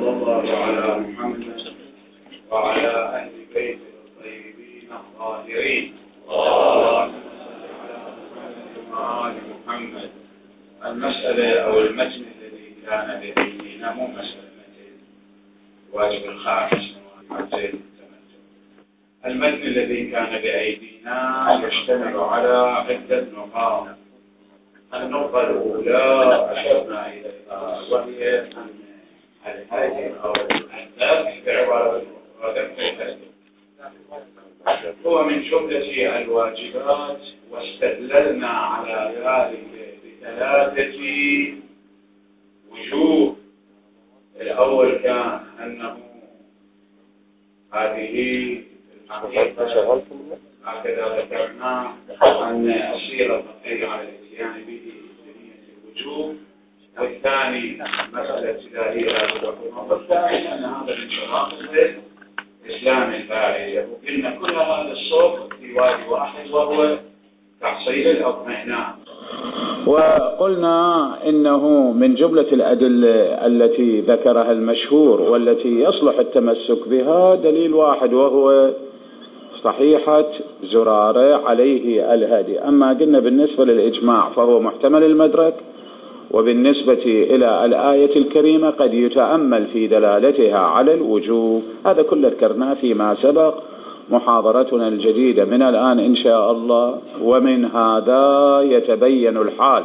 وصلى الله على محمد وعلى أهل بيته الطيبين الطاهرين. اللهم صل على محمد. المسألة أو المتن الذي كان بأيدينا مو مسألة متن واجب الخامس المتن الذي كان بأيدينا يشتمل على عدة نقاط. النقطة الأولى أشرنا إليها وهي أن الهدي أو الذبح بعبارة هو من جملة الواجبات، واستدللنا على ذلك بثلاثة وجوه. الأول كان أنه هذه الحقيقة هكذا ذكرنا أن السيرة تقضي على الاتيان به بنية الوجوب، والثاني مسألة ابتدائية والثاني أن هذا من شرائط الإسلام الفاعلية. وقلنا كل هذا الصوت في وادي واحد وهو تحصيل الاطمئنان. وقلنا إنه من جملة الأدلة التي ذكرها المشهور والتي يصلح التمسك بها دليل واحد وهو صحيحة زرارة عليه الهدي. أما قلنا بالنسبة للإجماع فهو محتمل المدرك، وبالنسبة إلى الآية الكريمة قد يتأمل في دلالتها على الوجوب. هذا كله ذكرناه فيما سبق. محاضرتنا الجديدة من الآن إن شاء الله. ومن هذا يتبين الحال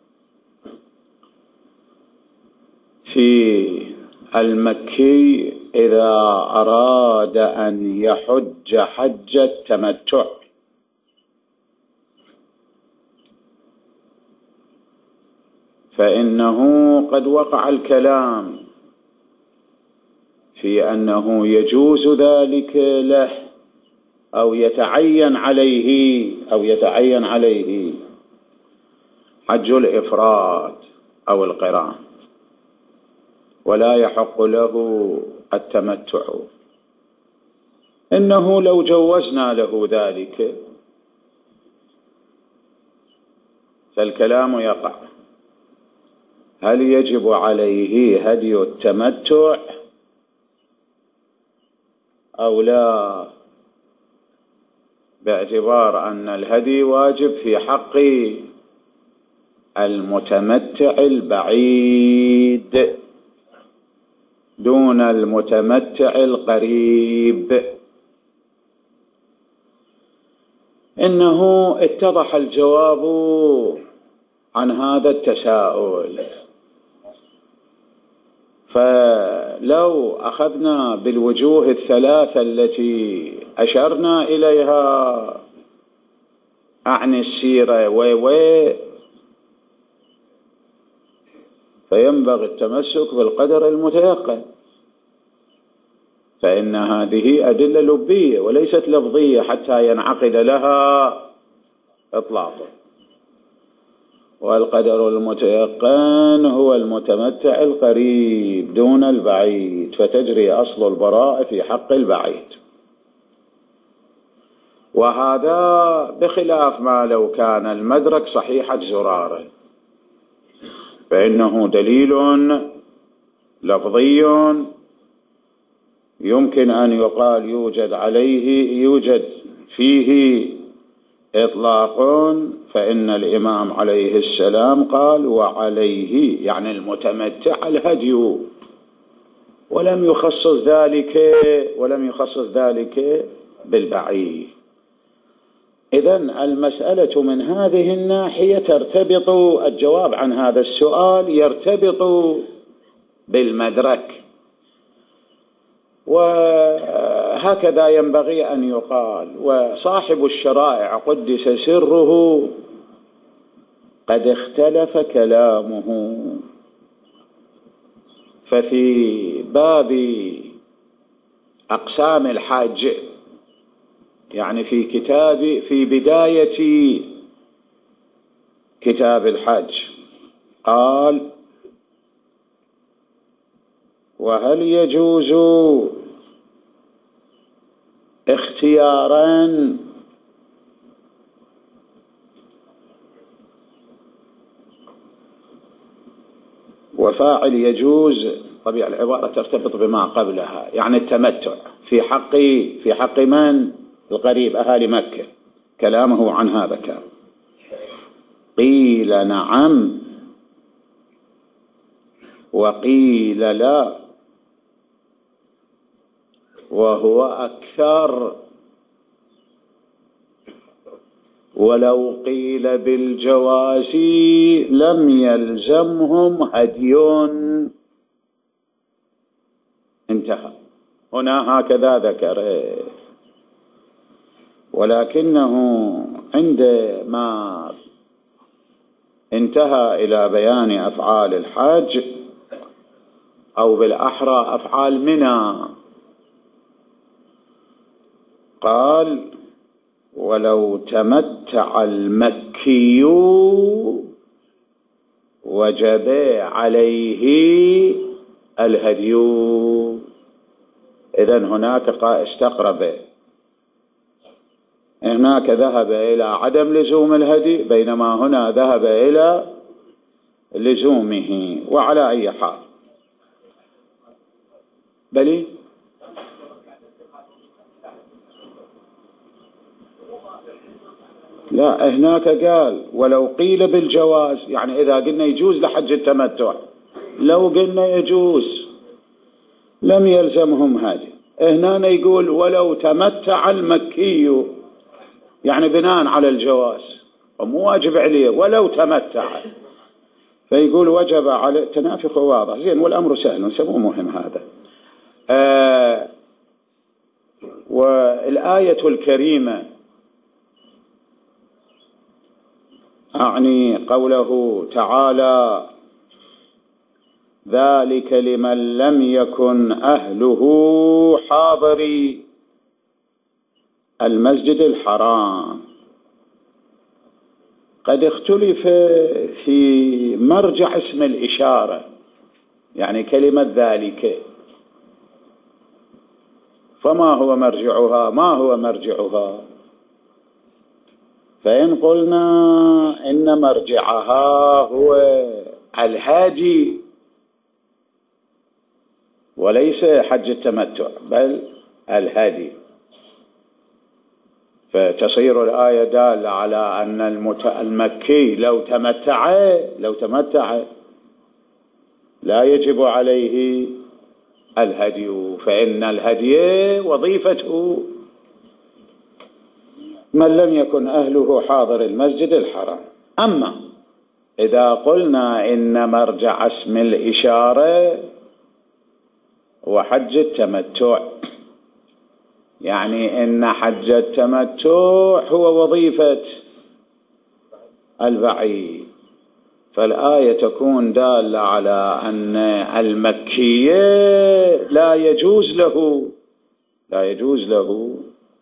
في المكي إذا أراد أن يحج حج التمتع، فإنه قد وقع الكلام في أنه يجوز ذلك له أو يتعين عليه حج الإفراد أو القران، ولا يحق له التمتع. إنه لو جوزنا له ذلك فالكلام يقع: هل يجب عليه هدي التمتع أو لا؟ باعتبار أن الهدي واجب في حق المتمتع البعيد دون المتمتع القريب. إنه اتضح الجواب عن هذا التساؤل. فلو أخذنا بالوجوه الثلاثة التي أشرنا إليها عن السيرة فينبغي التمسك بالقدر المتيقن، فإن هذه أدلة لبية وليست لفظية حتى ينعقد لها إطلاقا. والقدر المتيقن هو المتمتع القريب دون البعيد، فتجري أصل البراءة في حق البعيد. وهذا بخلاف ما لو كان المدرك صحيحة زرارة، فإنه دليل لفظي يمكن أن يقال يوجد فيه إطلاق، فإن الإمام عليه السلام قال: وعليه، يعني المتمتع الهدي، ولم يخصص ذلك بالبعيد. إذن المسألة من هذه الناحية ترتبط، الجواب عن هذا السؤال يرتبط بالمدرك، وهكذا ينبغي أن يقال. وصاحب الشرائع قدس سره قد اختلف كلامه. ففي باب أقسام الحج، يعني في بداية كتاب الحج، قال: وهل يجوز اختيارا وفاعل يجوز طبيعة العبارة ترتبط بما قبلها، يعني التمتع في حق من؟ القريب، أهالي مكة. كلامه عن هذا كان قيل نعم وقيل لا، وهو أكثر. ولو قيل بالجواز لم يلزمهم هدي. انتهى. هنا هكذا ذكر، ولكنه عندما انتهى إلى بيان أفعال الحج، أو بالأحرى أفعال منى، قال ولو تمتع المكي وجب عليه الهدي. إذن هناك استقرب، هناك ذهب إلى عدم لزوم الهدي، بينما هنا ذهب إلى لزومه. وعلى أي حال بلي لا، هناك قال ولو قيل بالجواز، يعني إذا قلنا يجوز لحج التمتع، لو قلنا يجوز لم يلزمهم هذه. هنا يقول ولو تمتع المكي، يعني بناء على الجواز ومو واجب عليه، ولو تمتع، فيقول وجب على تنافق واضح. زين، والأمر سهل، سموه مهم هذا. والآية الكريمة أعني قوله تعالى ذلك لمن لم يكن أهله حاضري المسجد الحرام، قد اختلف في مرجع اسم الإشارة، يعني كلمة ذلك، فما هو مرجعها؟ ما هو مرجعها؟ فإن قلنا إن مرجعها هو الهادي وليس حج التمتع بل الهادي، فتصير الآية دالة على أن المكي لو تمتع لا يجب عليه الهدي، فإن الهدي وظيفته من لم يكن أهله حاضر المسجد الحرام. أما إذا قلنا إن مرجع اسم الإشارة وحج التمتع، يعني إن حج التمتع هو وظيفة البعيد، فالآية تكون دالة على أن المكي لا يجوز له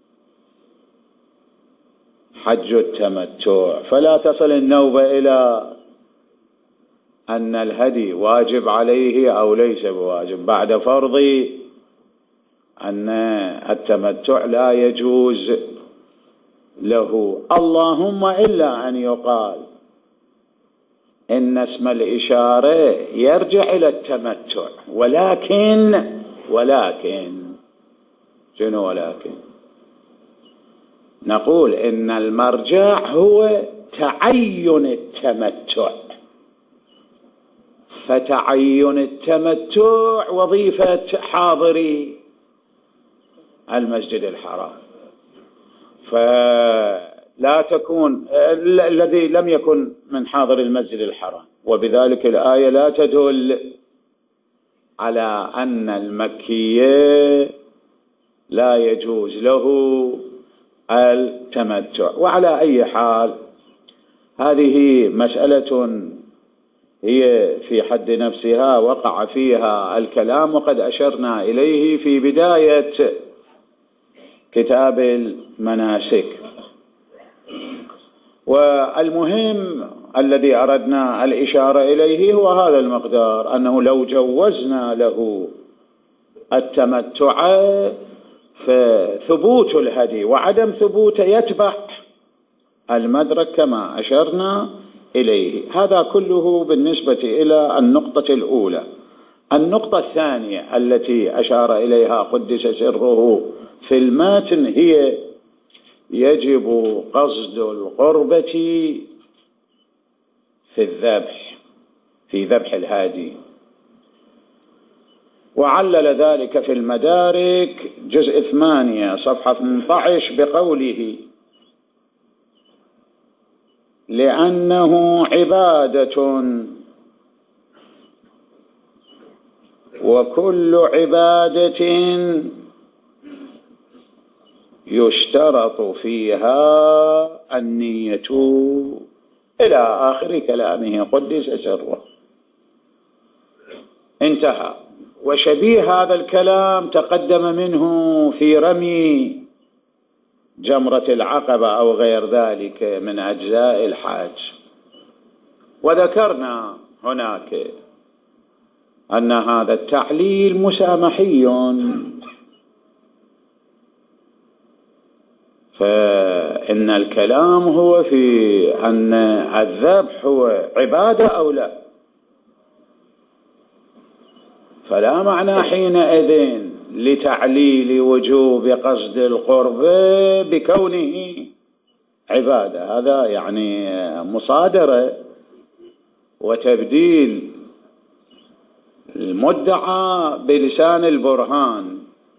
حج التمتع، فلا تصل النوبة إلى أن الهدي واجب عليه أو ليس بواجب بعد فرض أن التمتع لا يجوز له. اللهم إلا أن يقال إن اسم الإشارة يرجع إلى التمتع، ولكن نقول إن المرجع هو تعين التمتع، فتعين التمتع وظيفة حاضري المسجد الحرام، فلا تكون الذي لم يكن من حاضر المسجد الحرام، وبذلك الآية لا تدل على أن المكي لا يجوز له التمتع. وعلى أي حال هذه مسألة هي في حد نفسها وقع فيها الكلام، وقد أشرنا إليه في بداية كتاب المناسك. والمهم الذي أردنا الإشارة إليه هو هذا المقدار، أنه لو جوزنا له التمتع فثبوت الهدي وعدم ثبوته يتبع المدرك كما أشرنا إليه. هذا كله بالنسبة إلى النقطة الأولى. النقطة الثانية التي أشار إليها قدس سره في المتن هي يجب قصد القربة في الذبح، في ذبح الهادي، وعلل ذلك في المدارك جزء 8 صفحة 18 بقوله: لأنه عبادة، وكل عبادة يشترط فيها النية، إلى آخر كلامه قدس سره. انتهى. وشبيه هذا الكلام تقدم منه في رمي جمرة العقبة أو غير ذلك من أجزاء الحج. وذكرنا هناك أن هذا التعليل مسامحي، فإن الكلام هو في أن الذبح هو عبادة أو لا، فلا معنى حينئذ لتعليل وجوب قصد القرب بكونه عبادة. هذا يعني مصادرة وتبديل المدعى بلسان البرهان.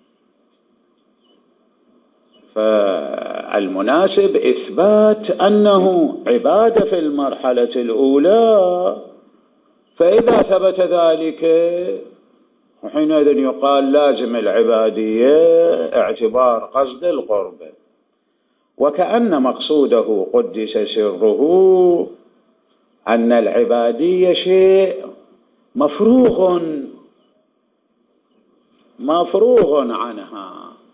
فالمناسب إثبات أنه عبادة في المرحلة الأولى، فإذا ثبت ذلك حينئذ يقال لازم العبادية اعتبار قصد القرب. وكأن مقصوده قدس سره أن العبادية شيء مفروغ عنها،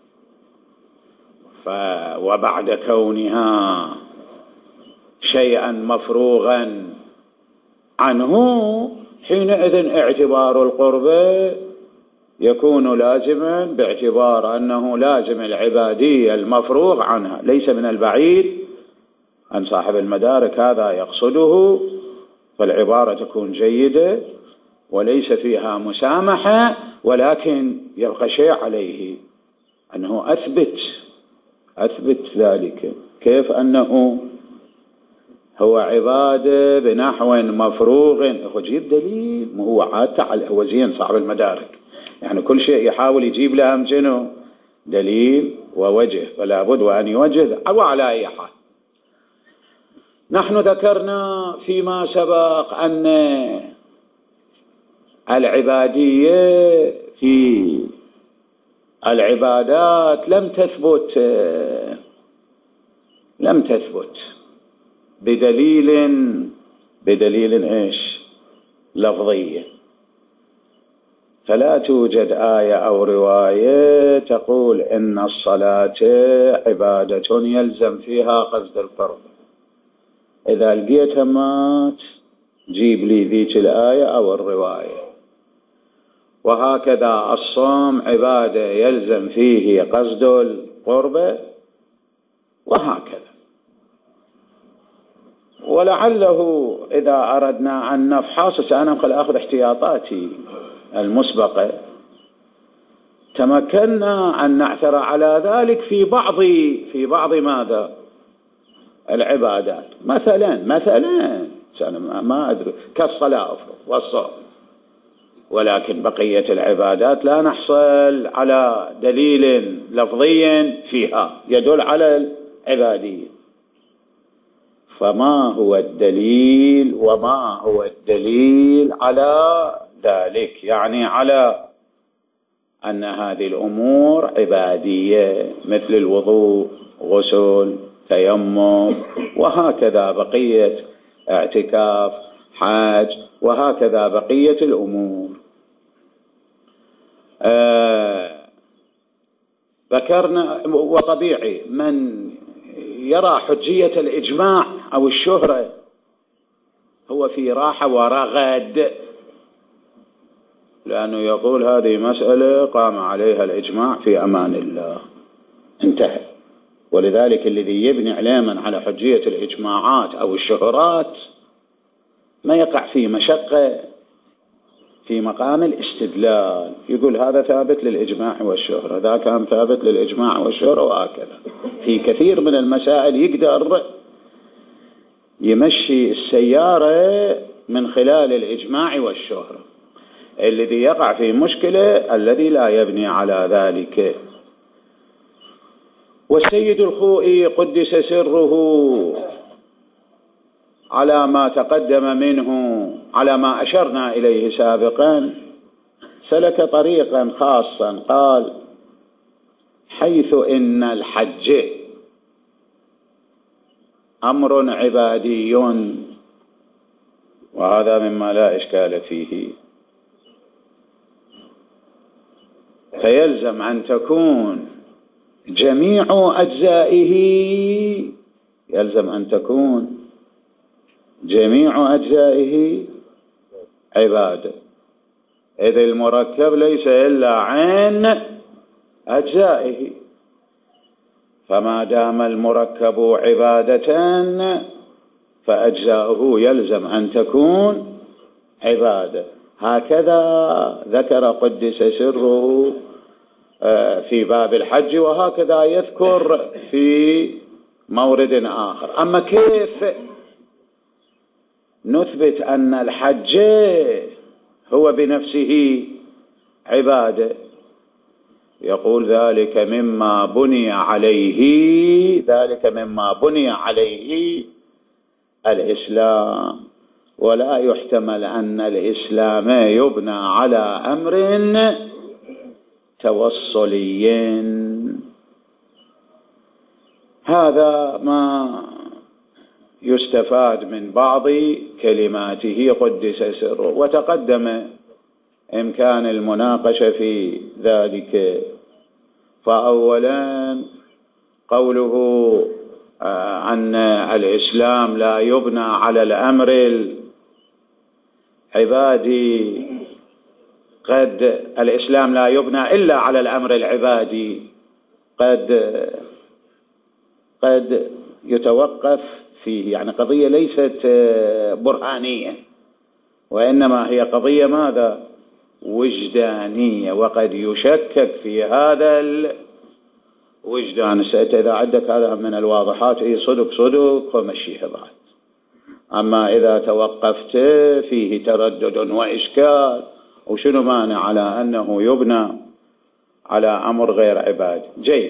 وبعد كونها شيئا مفروغا عنه حينئذ اعتبار القرب يكون لازما، باعتبار أنه لازم العبادية المفروغ عنها. ليس من البعيد أن صاحب المدارك هذا يقصده، فالعبارة تكون جيدة وليس فيها مسامحة، ولكن يبقى شيء عليه أنه أثبت ذلك، كيف أنه هو عبادة بنحو مفروغ. هو جيب دليل، ما هو عاد هو زين صاحب المدارك، يعني كل شيء يحاول يجيب لها أمجنه دليل ووجه، فلا بد وأن يوجه. أو على أي حال، نحن ذكرنا فيما سبق أن العبادية في العبادات لم تثبت بدليل إيش؟ لفظية. فلا توجد آية أو رواية تقول إن الصلاة عبادة يلزم فيها قصد القرب. إذا لقيتها مات جيب لي ذيك الآية أو الرواية. وهكذا الصوم عبادة يلزم فيه قصد القرب، وهكذا. ولعله إذا أردنا أن نفحص، سأنقل أخذ احتياطاتي المسبقة، تمكنا أن نعثر على ذلك في بعض ماذا؟ العبادات. مثلا ما أدري كالصلاة والصوم، ولكن بقية العبادات لا نحصل على دليل لفظي فيها يدل على العبادية. فما هو الدليل وما هو الدليل على ذلك؟ يعني على أن هذه الأمور عبادية مثل الوضوء، غسل، تيمم، وهكذا بقية اعتكاف، حاج، وهكذا بقية الأمور. ذكرنا، وطبيعي من يرى حجية الإجماع أو الشهرة هو في راحة ورغد، لأنه يقول هذه مسألة قام عليها الإجماع في أمان الله، انتهى. ولذلك الذي يبني علما على حجية الإجماعات أو الشهرات ما يقع في مشقة في مقام الاستدلال، يقول هذا ثابت للإجماع والشهرة، ذا كان ثابت للإجماع والشهرة، وهكذا. في كثير من المسائل يقدر يمشي السيارة من خلال الإجماع والشهرة. الذي يقع في مشكلة الذي لا يبني على ذلك. والسيد الخوئي قدس سره على ما تقدم منه، على ما أشرنا إليه سابقا، سلك طريقا خاصا، قال: حيث إن الحج أمر عبادي، وهذا مما لا إشكال فيه، فيلزم أن تكون جميع أجزائه، يلزم أن تكون جميع أجزائه عبادة، إذ المركب ليس إلا عين أجزائه، فما دام المركب عبادة فأجزاؤه يلزم أن تكون عبادة. هكذا ذكر قدس سره في باب الحج، وهكذا يذكر في مورد آخر. أما كيف نثبت أن الحج هو بنفسه عبادة؟ يقول: ذلك مما بني عليه الإسلام، ولا يحتمل أن الإسلام يبنى على أمر توصلي. هذا ما يستفاد من بعض كلماته قدس سره، وتقدم إمكان المناقشة في ذلك. فأولا قوله أن الإسلام لا يبنى على الأمر العبادي، الإسلام لا يبنى إلا على الأمر العبادي، قد يتوقف فيه، يعني قضية ليست برهانية، وإنما هي قضية ماذا؟ وجدانية، وقد يشكك في هذا الوجدان. إذا عندك هذا من الواضحات صدق ومشيها بعد. أما إذا توقفت فيه تردد وإشكال، وشنو مانع على أنه يبنى على أمر غير عبادي؟ جيد.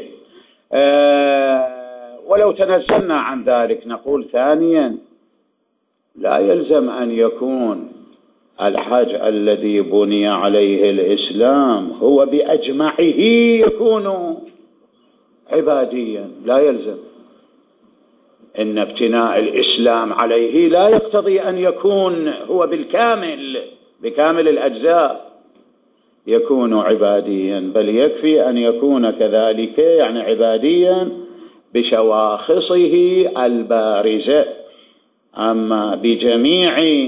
ولو تنزلنا عن ذلك نقول ثانيا: لا يلزم أن يكون الحج الذي بني عليه الإسلام هو بأجمعه يكون عباديا، لا يلزم. إن ابتناء الإسلام عليه لا يقتضي أن يكون هو بكامل الأجزاء يكون عباديا، بل يكفي أن يكون كذلك، يعني عباديا بشواخصه البارزة. أما بجميع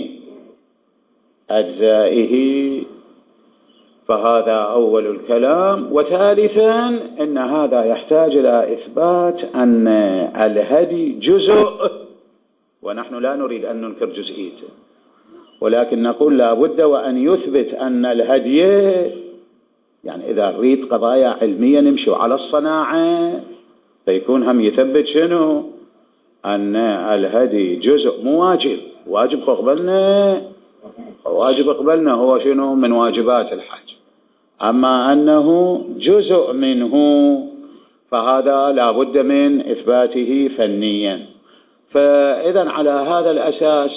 أجزائه فهذا أول الكلام. وثالثا إن هذا يحتاج إلى إثبات أن الهدي جزء، ونحن لا نريد أن ننكر جزئيته، ولكن نقول لا بد وأن يثبت أن الهدي، يعني إذا نريد قضايا علمية نمشي على الصناعة، فيكون هم يثبت شنو؟ أن الهدي جزء مو واجب. واجب قبلنا هو شنو؟ من واجبات الحج. أما أنه جزء منه فهذا لا بد من إثباته فنيا. فإذا على هذا الأساس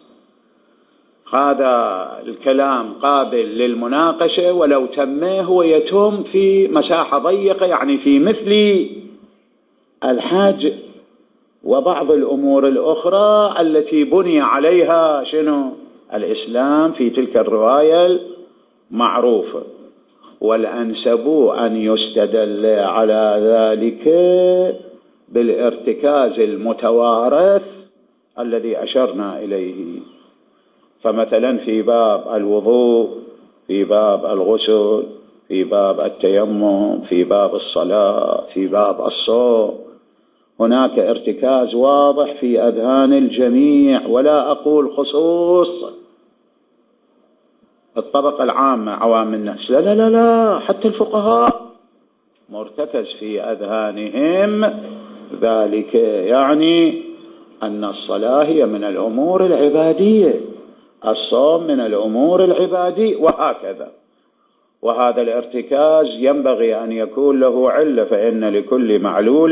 هذا الكلام قابل للمناقشة، ولو تمه هو يتم في مساحة ضيقة، يعني في مثل الحج وبعض الأمور الأخرى التي بني عليها شنو؟ الإسلام في تلك الرواية المعروفة. والأنسب أن يستدل على ذلك بالارتكاز المتوارث الذي أشرنا إليه. فمثلا في باب الوضوء، في باب الغسل، في باب التيمم، في باب الصلاة، في باب الصوم، هناك ارتكاز واضح في أذهان الجميع، ولا أقول خصوص، الطبقة العامة عوام الناس، لا لا لا لا، حتى الفقهاء مرتكز في أذهانهم ذلك، يعني أن الصلاة هي من الأمور العبادية، الصوم من الأمور العبادية، وهكذا. وهذا الارتكاز ينبغي أن يكون له علة، فإن لكل معلول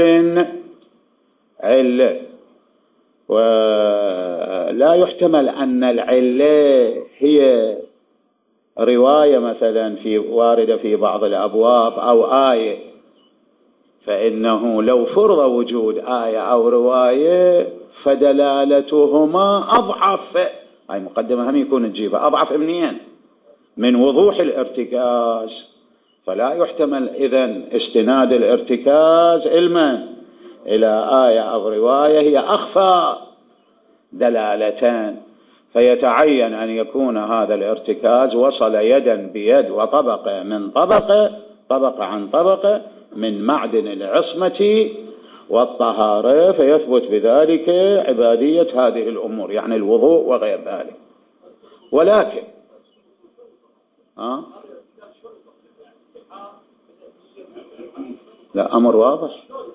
علة، ولا يحتمل أن العلة هي رواية مثلا واردة في بعض الأبواب أو آية، فإنه لو فرض وجود آية أو رواية فدلالتهما أضعف، هاي مقدمة هم يكون تجيبها أضعف من وضوح الارتكاز، فلا يحتمل إذن استناد الارتكاز علما إلى آية أو رواية هي أخفى دلالتان، فيتعين أن يكون هذا الارتكاز وصل يدا بيد وطبقة من طبقة عن طبقة من معدن العصمة والطهارة، فيثبت بذلك عبادية هذه الأمور، يعني الوضوء وغير ذلك. ولكن لا، أمر واضح.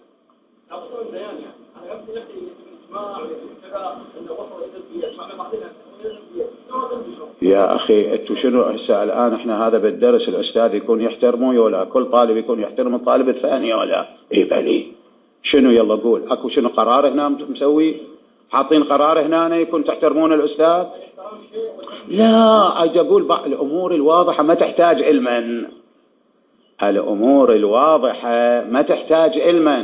يا أخي أنتوا شنو هسه الآن إحنا هذا بالدرس الأستاذ يكون يحترمه ولا كل طالب يكون يحترم الطالب الثاني ولا إيه بلي شنو؟ يلا قول أكو شنو قرار هنا مسوي، حاطين قرار هنا يكون تحترمون الأستاذ؟ لا، أجي أقول الأمور الواضحة ما تحتاج علما، الأمور الواضحة ما تحتاج علما.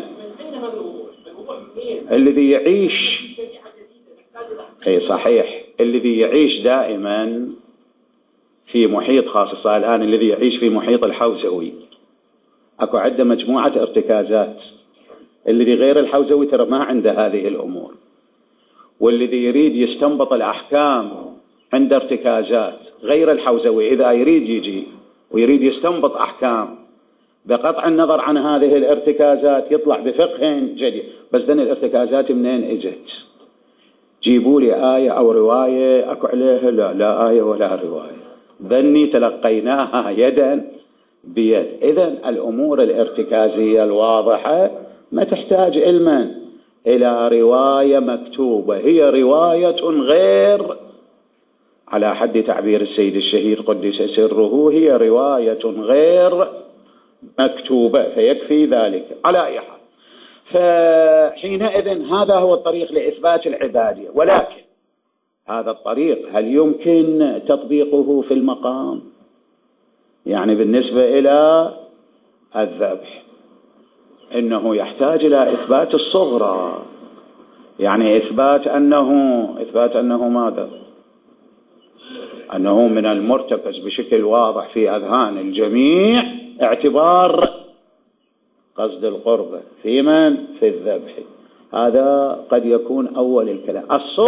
الذي يعيش، أي صحيح، الذي يعيش دائما في محيط، خاصة الآن الذي يعيش في محيط الحوزوي، أكو عنده مجموعة ارتكازات. الذي غير الحوزوي ترى ما عنده هذه الأمور، والذي يريد يستنبط الأحكام عنده ارتكازات. غير الحوزوي إذا يريد يجي ويريد يستنبط أحكام بقطع النظر عن هذه الارتكازات يطلع بفقه جديد. بس ذن الارتكازات منين اجت؟ جيبوا لي آية أو رواية أكو عليها؟ لا آية ولا رواية، ذني تلقيناها يدا بيد. إذن الأمور الارتكازية الواضحة ما تحتاج علما إلى رواية مكتوبة، هي رواية غير، على حد تعبير السيد الشهيد قدس سره، هي رواية غير مكتوبة، فيكفي ذلك على أي حال. فحينئذ هذا هو الطريق لإثبات العبادية. ولكن هذا الطريق هل يمكن تطبيقه في المقام؟ يعني بالنسبة إلى الذبح إنه يحتاج إلى إثبات الصغرى، يعني إثبات أنه ماذا؟ أنه من المرتكز بشكل واضح في أذهان الجميع اعتبار قصد القربة في من؟ في الذبح. هذا قد يكون أول الكلام.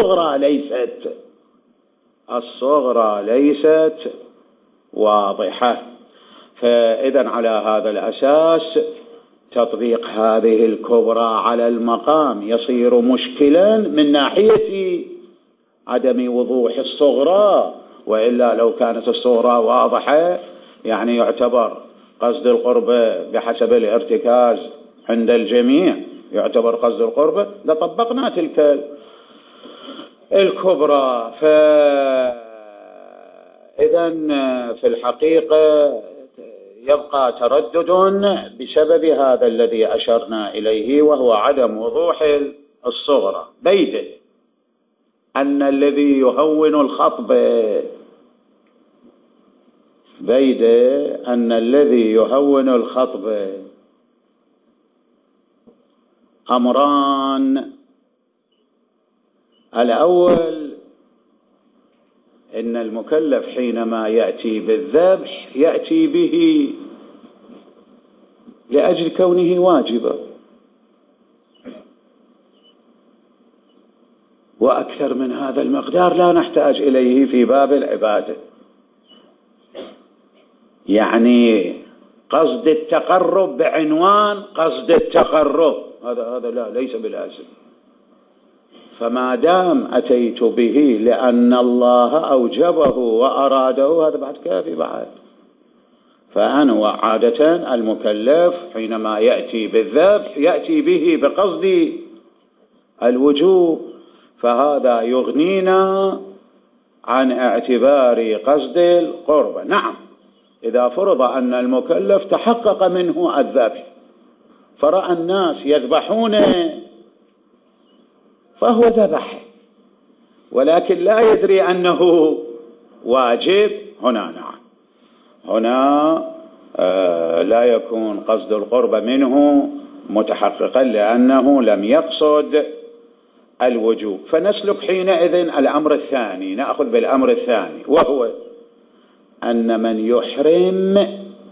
الصغرى ليست واضحة، فإذا على هذا الأساس تطبيق هذه الكبرى على المقام يصير مشكلا من ناحية عدم وضوح الصغرى، وإلا لو كانت الصغرى واضحة يعني يعتبر قصد القربة بحسب الارتكاز عند الجميع يعتبر قصد القربة لطبقنا تلك الكبرى. فإذا في الحقيقة يبقى تردد بسبب هذا الذي أشرنا إليه، وهو عدم وضوح الصغرى. بيد أن الذي يهون الخطبة أمران. الأول إن المكلف حينما يأتي بالذبح يأتي به لأجل كونه واجبا، وأكثر من هذا المقدار لا نحتاج إليه في باب العبادة. يعني قصد التقرب بعنوان قصد التقرب، هذا لا ليس بلازم. فما دام أتيت به لأن الله أوجبه وأراده هذا بعد كافي بعد. فأنا عادة المكلف حينما يأتي بالذبح يأتي به بقصد الوجوب، فهذا يغنينا عن اعتبار قصد القربة. نعم، إذا فرض أن المكلف تحقق منه الذبح فرأى الناس يذبحون فهو ذبح، ولكن لا يدري أنه واجب، هنا نعم، هنا لا يكون قصد القربة منه متحققا لأنه لم يقصد الوجوب. فنسلك حينئذ الأمر الثاني، نأخذ بالأمر الثاني، وهو أن من يحرم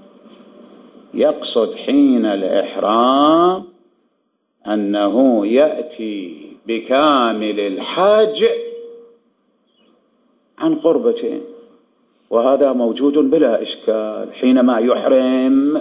يقصد حين الإحرام أنه يأتي بكامل الحج عن قربتين، وهذا موجود بلا إشكال حينما يحرم،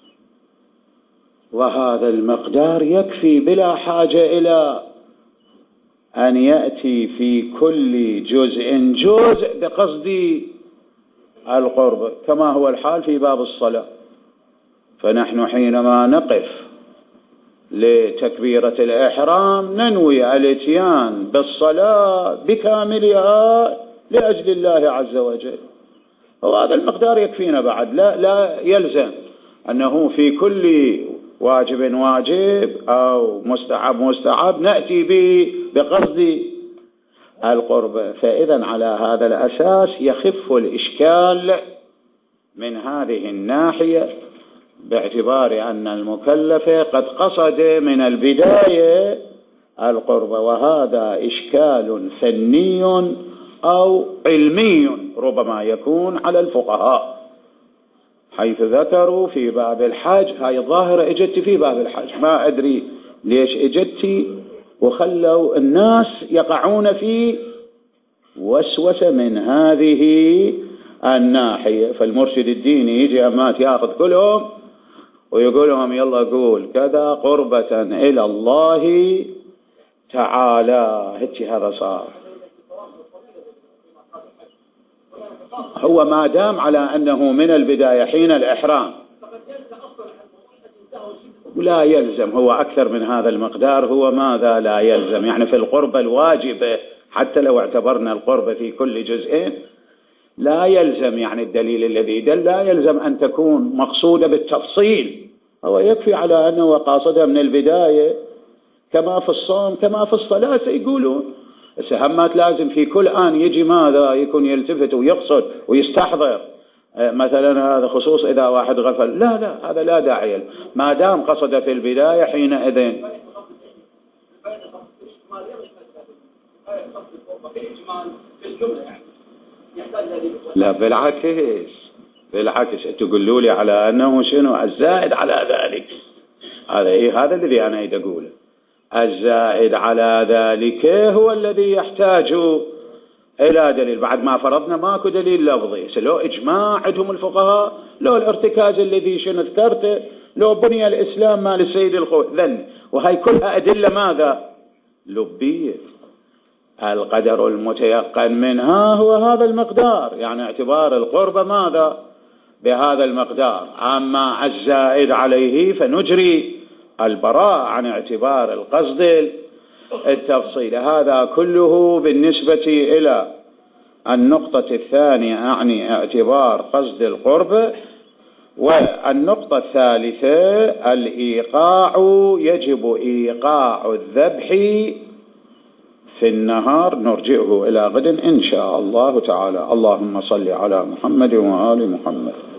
وهذا المقدار يكفي بلا حاجة إلى أن يأتي في كل جزء بقصد القرب، كما هو الحال في باب الصلاة. فنحن حينما نقف لتكبيرة الإحرام ننوي الاتيان بالصلاة بكاملها لأجل الله عز وجل، وهذا المقدار يكفينا بعد. لا يلزم أنه في كل واجب أو مستحب نأتي به بقصد القرب. فإذا على هذا الأساس يخف الإشكال من هذه الناحية، باعتبار أن المكلف قد قصد من البداية القرب، وهذا إشكال فني أو علمي ربما يكون على الفقهاء، حيث ذكروا في باب الحج، هاي الظاهرة اجت في باب الحج، ما أدري ليش اجت وخلوا الناس يقعون في وسوسة من هذه الناحية. فالمرشد الديني يجي أمات يأخذ كلهم ويقول لهم يلا قول كذا قربة إلى الله تعالى، هيك هذا صار. هو ما دام على أنه من البداية حين الإحرام لا يلزم، هو أكثر من هذا المقدار، هو ماذا لا يلزم، يعني في القربة الواجبة حتى لو اعتبرنا القربة في كل جزء لا يلزم، يعني الدليل الذي دل لا يلزم أن تكون مقصودة بالتفصيل، هو يكفي على أنه قاصدها من البداية، كما في الصوم كما في الصلاة سيقولون. السهمات لازم في كل آن يجي ماذا يكون يلتفت ويقصد ويستحضر مثلا هذا خصوص إذا واحد غفل، لا هذا لا داعي، ما دام قصد في البداية حينئذ. لا بالعكس تقولوا لي على أنه شنو الزائد على ذلك، هذا الذي أنا أقوله، الزائد على ذلك هو الذي يحتاج إلى دليل. بعد ما فرضنا ماكو دليل لفظي، لو إجماع عندهم الفقهاء، لو الارتكاز الذي شنو ذكرته، لو بني الإسلام مال السيد الخوذ، وهي كلها أدلة ماذا لبية. القدر المتيقن منها هو هذا المقدار، يعني اعتبار القربة ماذا بهذا المقدار. أما الزائد عليه فنجري البراء عن اعتبار القصد التفصيل. هذا كله بالنسبة إلى النقطة الثانية، يعني اعتبار قصد القرب. والنقطة الثالثة الإيقاع، يجب إيقاع الذبح في النهار، نرجعه إلى غد إن شاء الله تعالى. اللهم صل على محمد وآل محمد.